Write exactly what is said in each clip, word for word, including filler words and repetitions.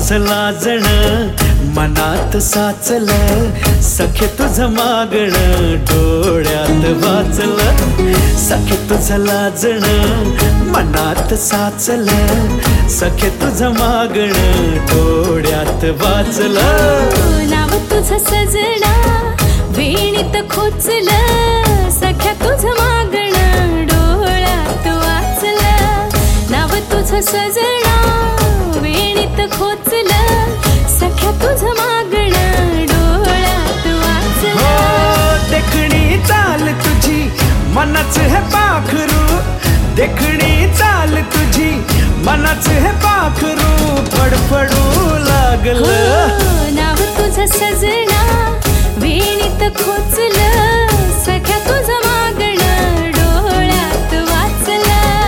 लाच लाजण मनात साचलं, सखे तुझं मागण डोळ्यात वाचलं. सखे तुझं लाजण मनात साचलं, सखे तुझं मागण डोळ्यात वाचलं. नाव तुझं सजना वेणीत खोचलं, सख्या तुझं मागण डोळ्यात वाचलं. नाव तुझं सजना वेणीत खोचलं, सख्या तुझं मागण डोळ्यात वाचलं. देखणी चाल तुझी मनाच हे पाखरू, देखणी चाल तुझी मनाच हे पाखरू फडफडू लागलं. नाव तुझं सजना वेणीत खोचलं, सख्या तुझं मागण डोळ्यात वाचलं.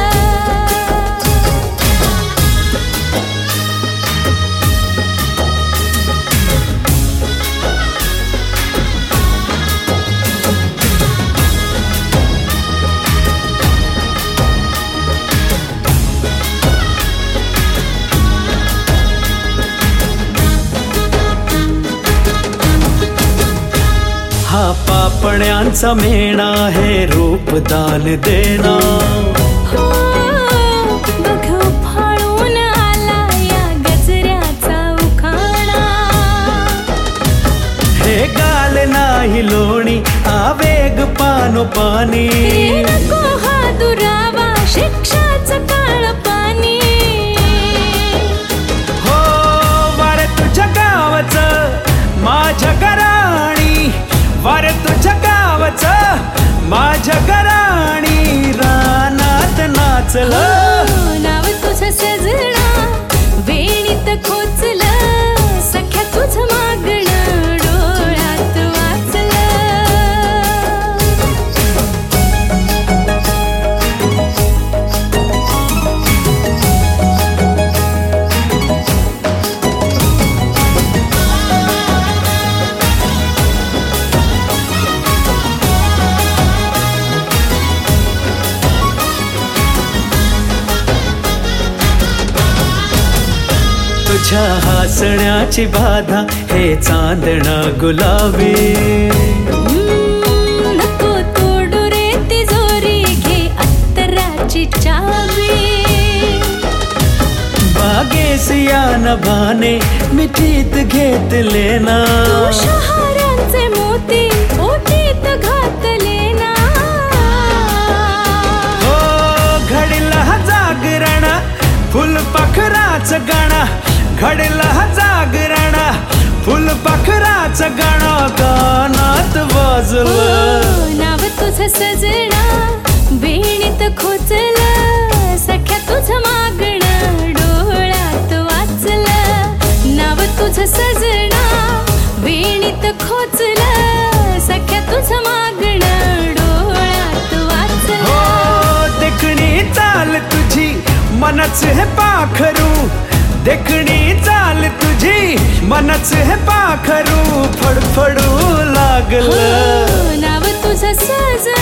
हा पापण्यांचा मेणा हे रूपदान देना. हो बघ फाळून आला या गजऱ्याचा उखाणा. हे गाल नाही लोणी आवेग पानोपानी. नको हा दुरावा शिक्षाचं काळ पाणी. हो वारे तुझ्या गावाचं माझ्या घराणी, वारे तुझ्या गावाचं माझ्या घराणी रानात नाचलं. नाव तुझं सजना वेणीत खोचलं, सख्या तुझं मागण डोळ्यात वाचलं. तुझ्या हसण्याची बाधा हे चांदणा गुलाबी. नको तोडू रे तिजोरी घे अत्तराची चावी. बागेस या नभाने मिठीत घेतले ना. शहारांचे मोती ओटीत घातले ना. हो घडला जागरण फुलपाखराचं गाणं, घडला जागरण फुलपाखराचं गाणं कानात वाजलं. नाव तुझं सजना वेणीत खोचलं, सख्या तुझं मागण डोळ्यात वाचलं. नाव तुझं सजना वेणीत खोचलं, सख्या तुझं मागण डोळ्यात वाचलं. हो देखणी चाल तुझी मनाच हे पाखरू, देखणी चाल तुझी मनाच हे पाखरू फडफडू लागलं. नाव तुझं सजना